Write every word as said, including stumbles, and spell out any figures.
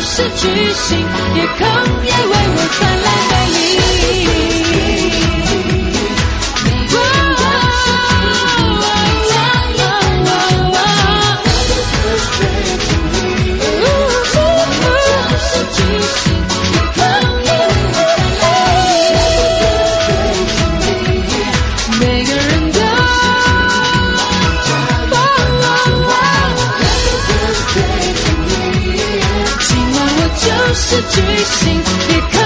就是巨星，夜空也为我灿烂美丽。是巨星，也可